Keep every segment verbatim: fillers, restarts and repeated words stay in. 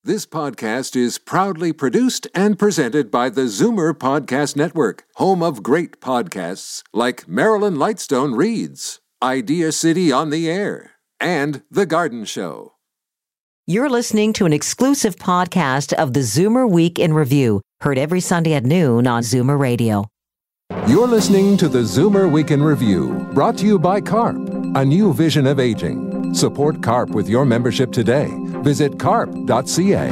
This podcast is proudly produced and presented by the Zoomer Podcast Network, home of great podcasts like Marilyn Lightstone Reads, Idea City on the Air, and The Garden Show. You're listening to an exclusive podcast of the Zoomer Week in Review, heard every Sunday at noon on Zoomer Radio. You're listening to the Zoomer Week in Review, brought to you by CARP, a new vision of aging. Support CARP with your membership today. Visit carp dot c a.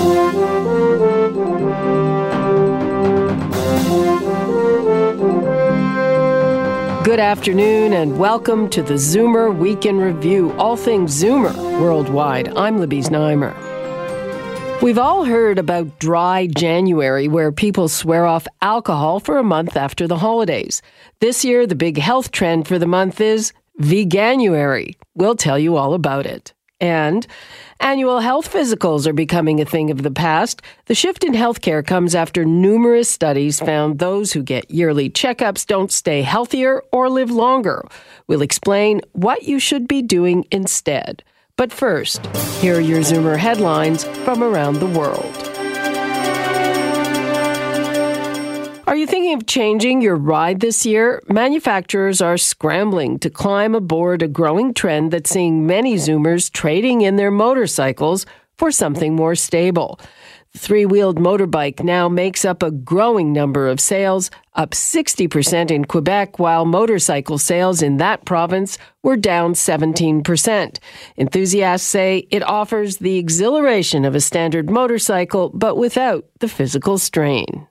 Good afternoon and welcome to the Zoomer Week in Review, all things Zoomer worldwide. I'm Libby Znaimer. We've all heard about dry January, where people swear off alcohol for a month after the holidays. This year, the big health trend for the month is Veganuary. We'll tell you all about it. And annual health physicals are becoming a thing of the past. The shift in healthcare comes after numerous studies found those who get yearly checkups don't stay healthier or live longer. We'll explain what you should be doing instead. But first, here are your Zoomer headlines from around the world. Are you thinking of changing your ride this year? Manufacturers are scrambling to climb aboard a growing trend that's seeing many Zoomers trading in their motorcycles for something more stable. The three-wheeled motorbike now makes up a growing number of sales, up sixty percent in Quebec, while motorcycle sales in that province were down seventeen percent. Enthusiasts say it offers the exhilaration of a standard motorcycle, but without the physical strain.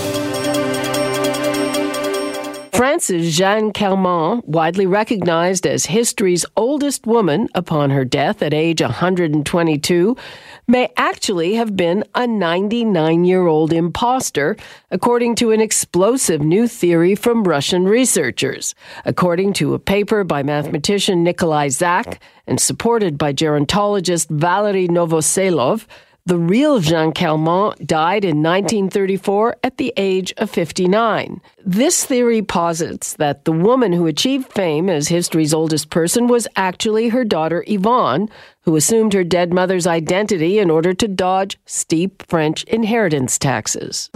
France's Jeanne Calment, widely recognized as history's oldest woman upon her death at age one hundred twenty-two, may actually have been a ninety-nine-year-old imposter, according to an explosive new theory from Russian researchers. According to a paper by mathematician Nikolai Zak and supported by gerontologist Valery Novoselov, the real Jeanne Calment died in nineteen thirty-four at the age of fifty-nine. This theory posits that the woman who achieved fame as history's oldest person was actually her daughter Yvonne, who assumed her dead mother's identity in order to dodge steep French inheritance taxes.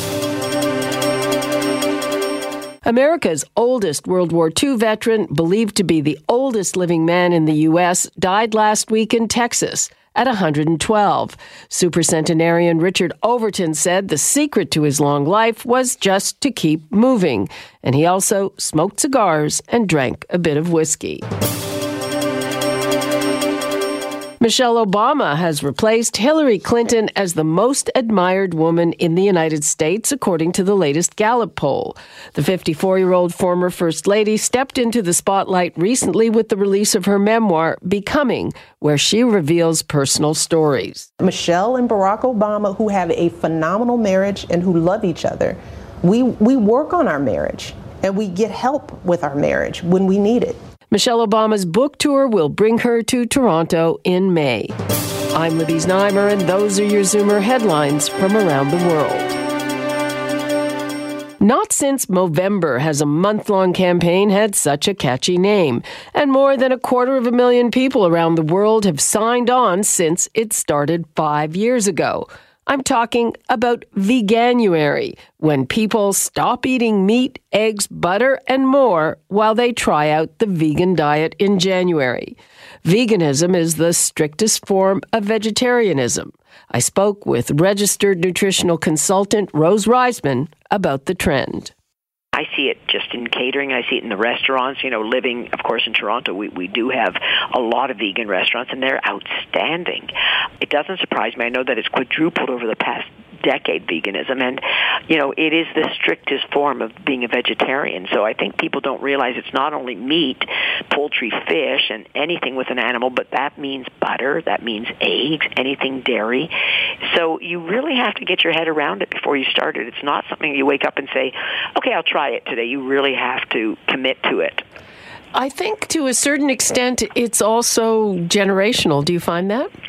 America's oldest World War Two veteran, believed to be the oldest living man in the U S, died last week in Texas at one hundred twelve. Supercentenarian Richard Overton said the secret to his long life was just to keep moving, and he also smoked cigars and drank a bit of whiskey. Michelle Obama has replaced Hillary Clinton as the most admired woman in the United States, according to the latest Gallup poll. The fifty-four-year-old former First Lady stepped into the spotlight recently with the release of her memoir, Becoming, where she reveals personal stories. Michelle and Barack Obama, who have a phenomenal marriage and who love each other, we, we work on our marriage and we get help with our marriage when we need it. Michelle Obama's book tour will bring her to Toronto in May. I'm Libby Znaimer, and those are your Zoomer headlines from around the world. Not since Movember has a month-long campaign had such a catchy name, and more than a quarter of a million people around the world have signed on since it started five years ago. I'm talking about Veganuary, when people stop eating meat, eggs, butter, and more while they try out the vegan diet in January. Veganism is the strictest form of vegetarianism. I spoke with registered nutritional consultant Rose Reisman about the trend. I see it just in catering. I see it in the restaurants. You know, living, of course, in Toronto, we, we do have a lot of vegan restaurants, and they're outstanding. It doesn't surprise me. I know that it's quadrupled over the past decade, veganism, and, you know, it is the strictest form of being a vegetarian. So I think people don't realize it's not only meat, poultry, fish, and anything with an animal, but that means butter, that means eggs, anything dairy. So you really have to get your head around it before you start it. It's not something you wake up and say, okay, I'll try it today. You really have to commit to it. I think to a certain extent it's also generational. Do you find that?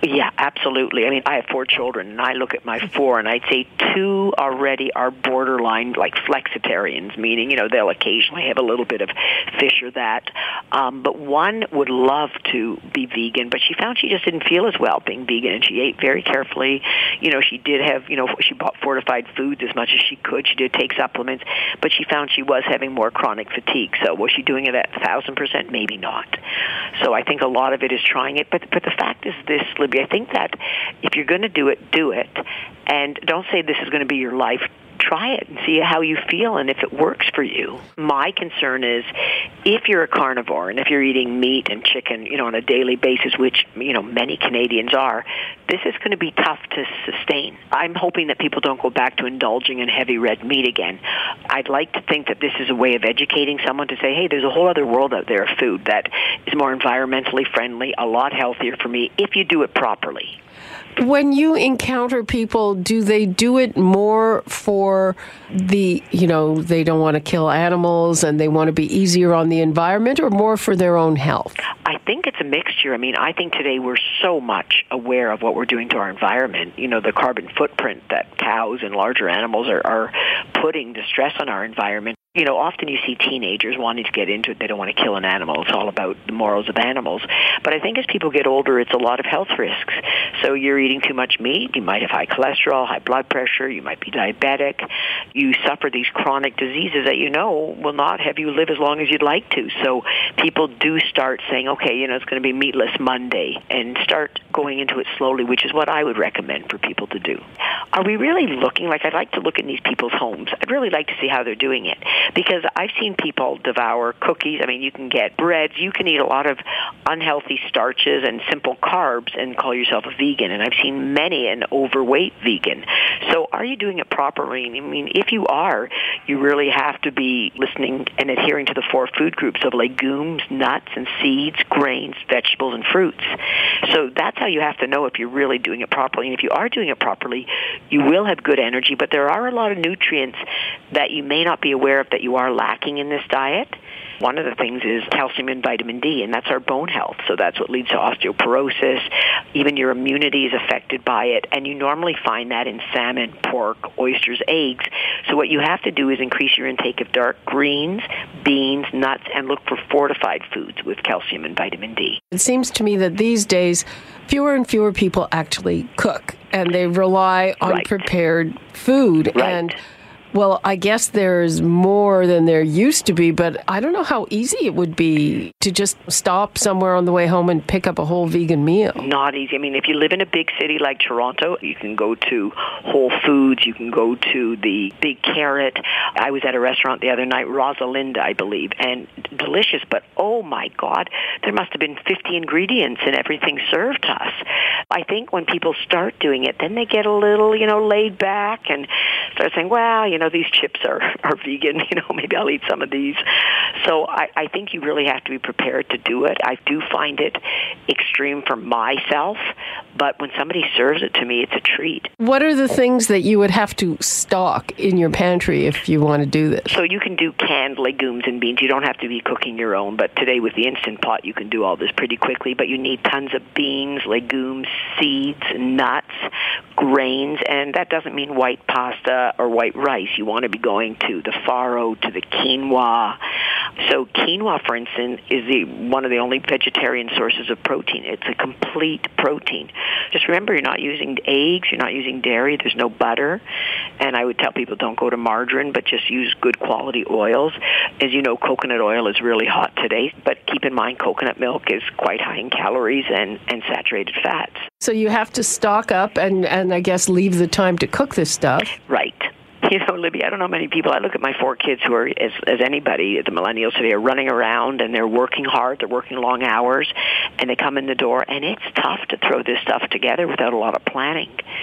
Yeah, absolutely. I mean, I have four children, and I look at my four, and I'd say two already are borderline, like flexitarians, meaning, you know, they'll occasionally have a little bit of fish or that. Um, but one would love to be vegan, but she found she just didn't feel as well being vegan, and she ate very carefully. You know, she did have, you know, she bought fortified foods as much as she could. She did take supplements, but she found she was having more chronic fatigue. So was she doing it at one thousand percent? Maybe not. So I think a lot of it is trying it. But, but the fact is this, Libby, I think that if you're going to do it, do it. And don't say this is going to be your life. Try it and see how you feel and if it works for you. My concern is if you're a carnivore and if you're eating meat and chicken, you know, on a daily basis, which, you know, many Canadians are, this is going to be tough to sustain. I'm hoping that people don't go back to indulging in heavy red meat again. I'd like to think that this is a way of educating someone to say, hey, there's a whole other world out there of food that is more environmentally friendly, a lot healthier for me if you do it properly. When you encounter people, do they do it more for the, you know, they don't want to kill animals and they want to be easier on the environment, or more for their own health? I think it's a mixture. I mean, I think today we're so much aware of what we're doing to our environment. You know, the carbon footprint that cows and larger animals are, are putting to stress on our environment. You know, often you see teenagers wanting to get into it. They don't want to kill an animal. It's all about the morals of animals. But I think as people get older, it's a lot of health risks. So you're eating too much meat. You might have high cholesterol, high blood pressure. You might be diabetic. You suffer these chronic diseases that you know will not have you live as long as you'd like to. So people do start saying, okay, you know, it's going to be meatless Monday, and start going into it slowly, which is what I would recommend for people to do. Are we really looking, like I'd like to look in these people's homes. I'd really like to see how they're doing it. Because I've seen people devour cookies. I mean, you can get breads. You can eat a lot of unhealthy starches and simple carbs and call yourself a vegan. And I've seen many an overweight vegan. So are you doing it properly? I mean, if you are, you really have to be listening and adhering to the four food groups of legumes, nuts, and seeds, grains, vegetables, and fruits. So that's how you have to know if you're really doing it properly. And if you are doing it properly, you will have good energy. But there are a lot of nutrients that you may not be aware of that you are lacking in this diet. One of the things is calcium and vitamin D, and that's our bone health. So that's what leads to osteoporosis. Even your immunity is affected by it, and you normally find that in salmon, pork, oysters, eggs. So what you have to do is increase your intake of dark greens, beans, nuts, and look for fortified foods with calcium and vitamin D. It seems to me that these days, fewer and fewer people actually cook, and they rely on Right. prepared food. Right. And well, I guess there's more than there used to be, but I don't know how easy it would be to just stop somewhere on the way home and pick up a whole vegan meal. Not easy. I mean, if you live in a big city like Toronto, you can go to Whole Foods, you can go to the Big Carrot. I was at a restaurant the other night, Rosalinda, I believe, and delicious, but oh my God, there must have been fifty ingredients in everything served to us. I think when people start doing it, then they get a little, you know, laid back and start saying, well, you know, these chips are, are vegan, you know, maybe I'll eat some of these. So I, I think you really have to be prepared to do it. I do find it extreme for myself, but when somebody serves it to me, it's a treat. What are the things that you would have to stock in your pantry if you want to do this? So you can do canned legumes and beans. You don't have to be cooking your own, but today with the Instant Pot, you can do all this pretty quickly. But you need tons of beans, legumes, seeds, nuts, grains, and that doesn't mean white pasta or white rice. You want to be going to the farro, to the quinoa. So quinoa, for instance, is the one of the only vegetarian sources of protein. It's a complete protein. Just remember, you're not using eggs, you're not using dairy, there's no butter. And I would tell people don't go to margarine, but just use good quality oils. As you know, coconut oil is really hot today, but keep in mind coconut milk is quite high in calories and, and saturated fats. So you have to stock up and, and I guess leave the time to cook this stuff. Right. You know, Libby, I don't know many people. I look at my four kids who are, as, as anybody, the millennials today, are running around and they're working hard. They're working long hours, and they come in the door, and it's tough to throw this stuff together without a lot of planning.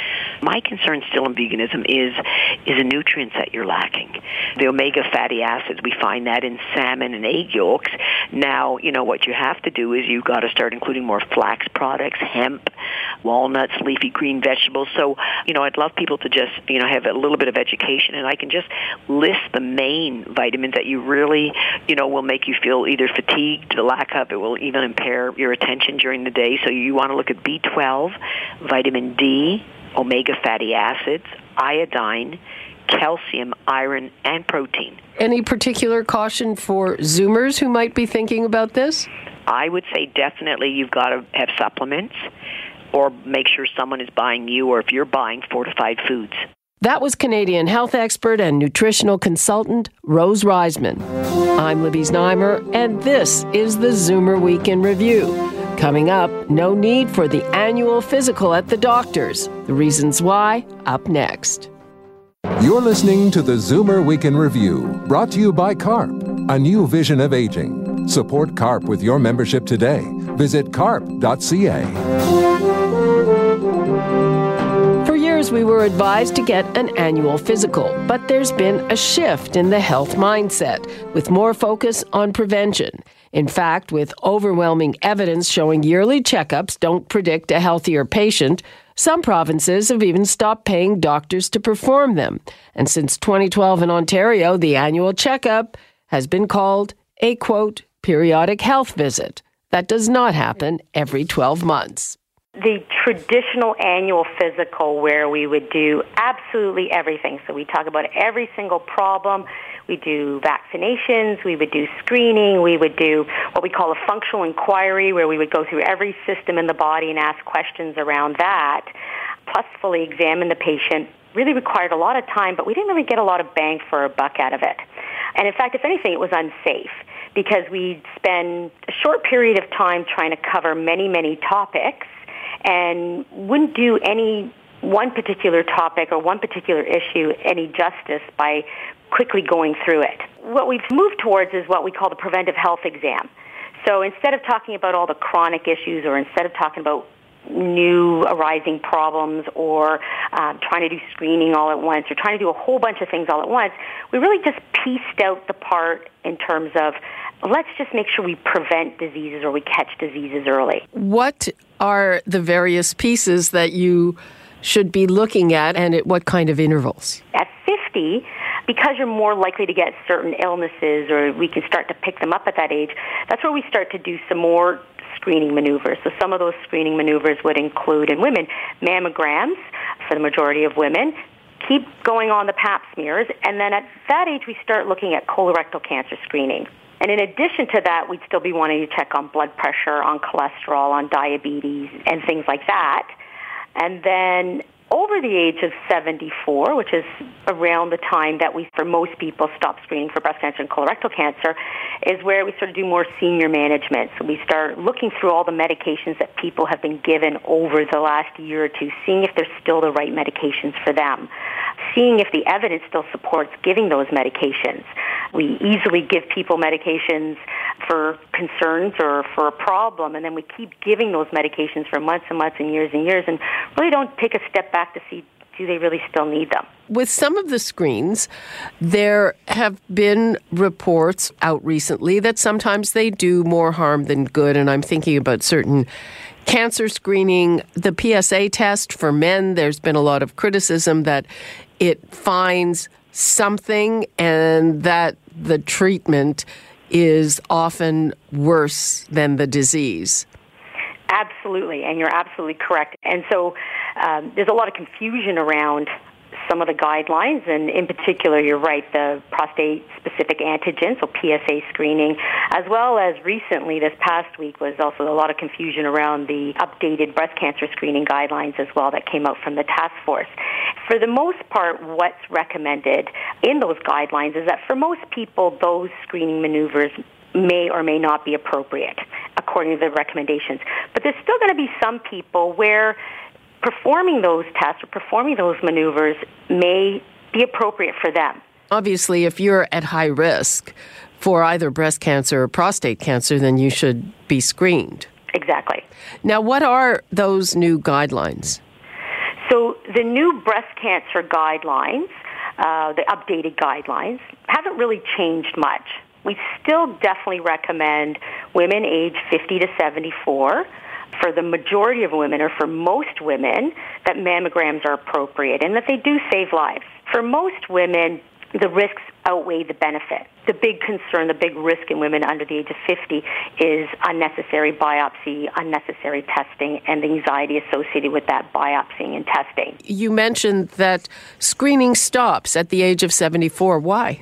My concern still in veganism is is the nutrients that you're lacking. The omega fatty acids, we find that in salmon and egg yolks. Now, you know, what you have to do is you've got to start including more flax products, hemp, walnuts, leafy green vegetables. So, you know, I'd love people to just, you know, have a little bit of education, and I can just list the main vitamins that you really, you know, will make you feel either fatigued, the lack of it will even impair your attention during the day. So you want to look at B twelve, vitamin D, omega fatty acids, iodine, calcium, iron, and protein. Any particular caution for Zoomers who might be thinking about this? I would say definitely you've got to have supplements, or make sure someone is buying you, or if you're buying, fortified foods. That was Canadian health expert and nutritional consultant Rose Reisman. I'm Libby Znaimer, and this is the Zoomer Week in Review. Coming up, no need for the annual physical at the doctor's. The reasons why, up next. You're listening to the Zoomer Week in Review, brought to you by CARP, a new vision of aging. Support CARP with your membership today. Visit carp dot c a. For years, we were advised to get an annual physical, but there's been a shift in the health mindset, with more focus on prevention. In fact, with overwhelming evidence showing yearly checkups don't predict a healthier patient, some provinces have even stopped paying doctors to perform them. And since twenty twelve in Ontario, the annual checkup has been called a, quote, periodic health visit. That does not happen every twelve months. The traditional annual physical, where we would do absolutely everything. So we talk about every single problem. We do vaccinations, we would do screening, we would do what we call a functional inquiry, where we would go through every system in the body and ask questions around that, plus fully examine the patient. Really required a lot of time, but we didn't really get a lot of bang for a buck out of it. And in fact, if anything, it was unsafe, because we'd spend a short period of time trying to cover many, many topics, and wouldn't do any one particular topic or one particular issue any justice by quickly going through it. What we've moved towards is what we call the preventive health exam. So instead of talking about all the chronic issues, or instead of talking about new arising problems, or um, trying to do screening all at once, or trying to do a whole bunch of things all at once, we really just pieced out the part in terms of, let's just make sure we prevent diseases or we catch diseases early. What are the various pieces that you should be looking at, and at what kind of intervals? At fifty, because you're more likely to get certain illnesses, or we can start to pick them up at that age, that's where we start to do some more screening maneuvers. So some of those screening maneuvers would include, in women, mammograms for the majority of women, keep going on the pap smears, and then at that age we start looking at colorectal cancer screening. And in addition to that, we'd still be wanting to check on blood pressure, on cholesterol, on diabetes, and things like that. And then over the age of seventy-four, which is around the time that we, for most people, stop screening for breast cancer and colorectal cancer, is where we sort of do more senior management. So we start looking through all the medications that people have been given over the last year or two, seeing if they're still the right medications for them, seeing if the evidence still supports giving those medications. We easily give people medications for concerns or for a problem, and then we keep giving those medications for months and months and years and years, and really don't take a step back to see, do they really still need them? With some of the screens, there have been reports out recently that sometimes they do more harm than good, and I'm thinking about certain cancer screening. The P S A test for men, there's been a lot of criticism that it finds something and that the treatment is often worse than the disease. Absolutely, and you're absolutely correct. And so um, there's a lot of confusion around some of the guidelines, and in particular, you're right, the prostate-specific antigen, so P S A screening, as well as recently, this past week, was also a lot of confusion around the updated breast cancer screening guidelines as well that came out from the task force. For the most part, what's recommended in those guidelines is that for most people, those screening maneuvers may or may not be appropriate, according to the recommendations. But there's still going to be some people where performing those tests or performing those maneuvers may be appropriate for them. Obviously, if you're at high risk for either breast cancer or prostate cancer, then you should be screened. Exactly. Now, what are those new guidelines? So the new breast cancer guidelines, uh, the updated guidelines, haven't really changed much. We still definitely recommend women aged fifty to seventy-four, for the majority of women, or for most women, that mammograms are appropriate and that they do save lives. For most women, the risks outweigh the benefit. The big concern, the big risk in women under the age of fifty is unnecessary biopsy, unnecessary testing, and the anxiety associated with that biopsying and testing. You mentioned that screening stops at the age of seventy-four. Why?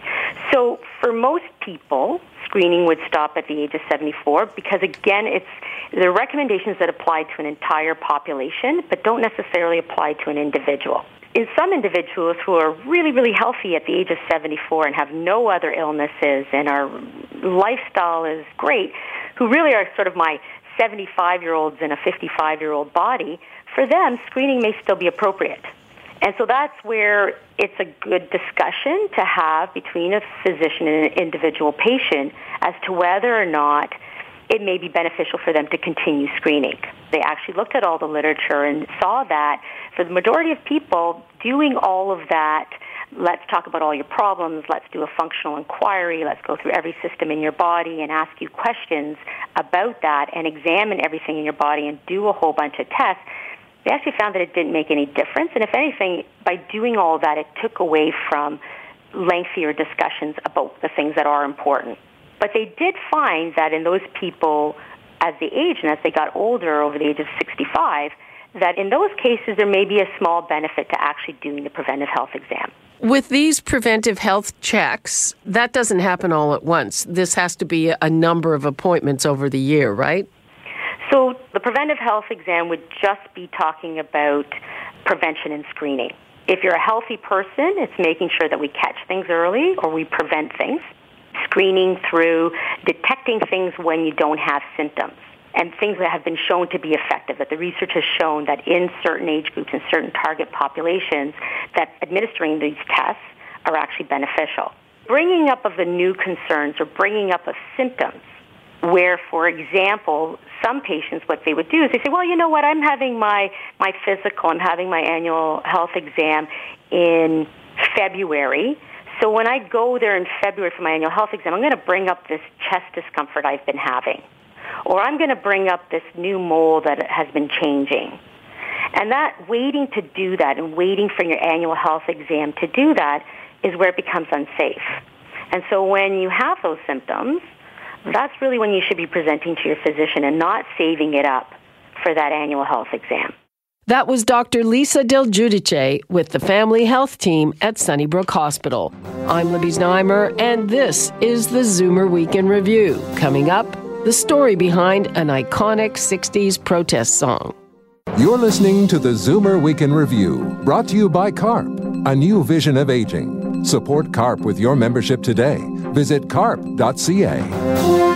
So for most people, screening would stop at the age of seventy-four because, again, it's the recommendations that apply to an entire population but don't necessarily apply to an individual. In some individuals who are really, really healthy at the age of seventy-four and have no other illnesses and our lifestyle is great, who really are sort of my seventy-five-year-olds in a fifty-five-year-old body, for them, screening may still be appropriate. And so that's where it's a good discussion to have between a physician and an individual patient as to whether or not it may be beneficial for them to continue screening. They actually looked at all the literature and saw that for the majority of people, doing all of that, let's talk about all your problems, let's do a functional inquiry, let's go through every system in your body and ask you questions about that and examine everything in your body and do a whole bunch of tests, they actually found that it didn't make any difference. And if anything, by doing all that, it took away from lengthier discussions about the things that are important. But they did find that in those people, as they age and as they got older over the age of sixty-five, that in those cases there may be a small benefit to actually doing the preventive health exam. With these preventive health checks, that doesn't happen all at once. This has to be a number of appointments over the year, right? So the preventive health exam would just be talking about prevention and screening. If you're a healthy person, it's making sure that we catch things early or we prevent things. Screening through detecting things when you don't have symptoms and things that have been shown to be effective, that the research has shown that in certain age groups and certain target populations that administering these tests are actually beneficial. Bringing up of the new concerns or bringing up of symptoms where, for example, some patients, what they would do is they say, well, you know what, I'm having my, my physical, I'm having my annual health exam in February. So when I go there in February for my annual health exam, I'm going to bring up this chest discomfort I've been having. Or I'm going to bring up this new mole that has been changing. And that waiting to do that and waiting for your annual health exam to do that is where it becomes unsafe. And so when you have those symptoms, that's really when you should be presenting to your physician and not saving it up for that annual health exam. That was Doctor Lisa Del Giudice with the Family Health Team at Sunnybrook Hospital. I'm Libby Znaimer, and this is the Zoomer Week in Review. Coming up, the story behind an iconic sixties protest song. You're listening to the Zoomer Week in Review, brought to you by CARP, a new vision of aging. Support CARP with your membership today. Visit carp dot c a.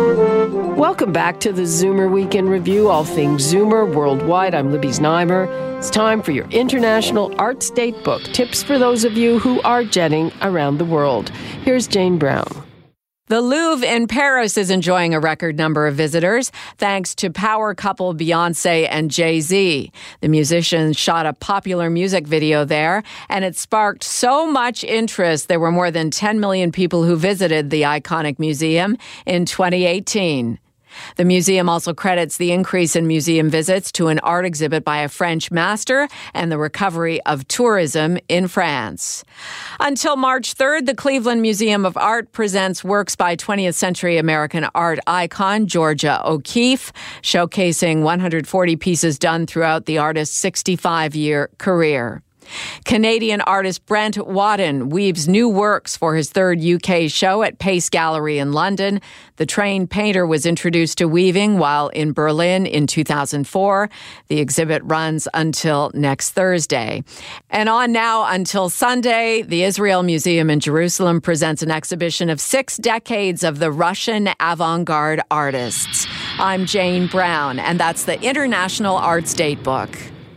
Welcome back to the Zoomer Week in Review, all things Zoomer worldwide. I'm Libby Znaimer. It's time for your International Arts Datebook, tips for those of you who are jetting around the world. Here's Jane Brown. The Louvre in Paris is enjoying a record number of visitors, thanks to power couple Beyoncé and Jay-Z. The musicians shot a popular music video there, and it sparked so much interest there were more than ten million people who visited the iconic museum in twenty eighteen. The museum also credits the increase in museum visits to an art exhibit by a French master and the recovery of tourism in France. Until March third, the Cleveland Museum of Art presents works by twentieth century American art icon Georgia O'Keeffe, showcasing one hundred forty pieces done throughout the artist's sixty-five-year career. Canadian artist Brent Wadden weaves new works for his third U K show at Pace Gallery in London. The trained painter was introduced to weaving while in Berlin in two thousand four. The exhibit runs until next Thursday. And on now until Sunday, the Israel Museum in Jerusalem presents an exhibition of six decades of the Russian avant-garde artists. I'm Jane Brown, and that's the International Arts Datebook.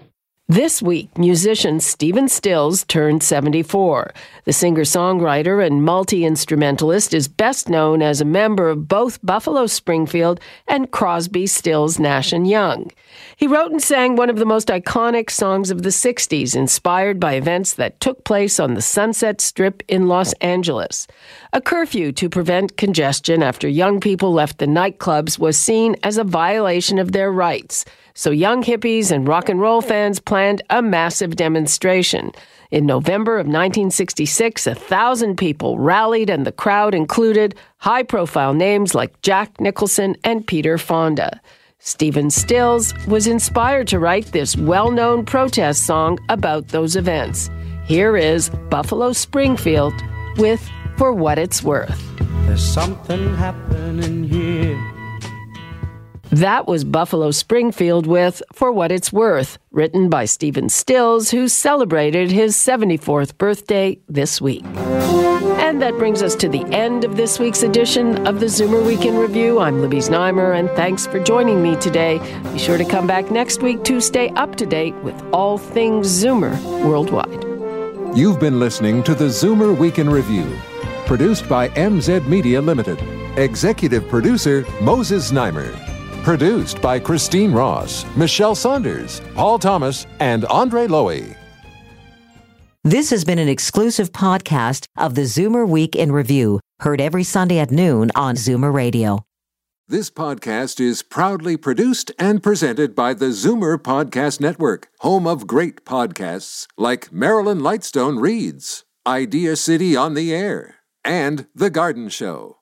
This week, musician Stephen Stills turned seventy-four. The singer-songwriter and multi-instrumentalist is best known as a member of both Buffalo Springfield and Crosby, Stills, Nash and Young. He wrote and sang one of the most iconic songs of the sixties, inspired by events that took place on the Sunset Strip in Los Angeles. A curfew to prevent congestion after young people left the nightclubs was seen as a violation of their rights. So young hippies and rock and roll fans planned a massive demonstration. In November of nineteen sixty-six, a thousand people rallied, and the crowd included high-profile names like Jack Nicholson and Peter Fonda. Stephen Stills was inspired to write this well-known protest song about those events. Here is Buffalo Springfield with For What It's Worth. There's something happening here. That was Buffalo Springfield with For What It's Worth, written by Stephen Stills, who celebrated his seventy-fourth birthday this week. And that brings us to the end of this week's edition of the Zoomer Week in Review. I'm Libby Znaimer, and thanks for joining me today. Be sure to come back next week to stay up to date with all things Zoomer worldwide. You've been listening to the Zoomer Week in Review, produced by M Z Media Limited. Executive producer Moses Znaimer. Produced by Christine Ross, Michelle Saunders, Paul Thomas, and Andre Lowy. This has been an exclusive podcast of the Zoomer Week in Review, heard every Sunday at noon on Zoomer Radio. This podcast is proudly produced and presented by the Zoomer Podcast Network, home of great podcasts like Marilyn Lightstone Reads, Idea City on the Air, and The Garden Show.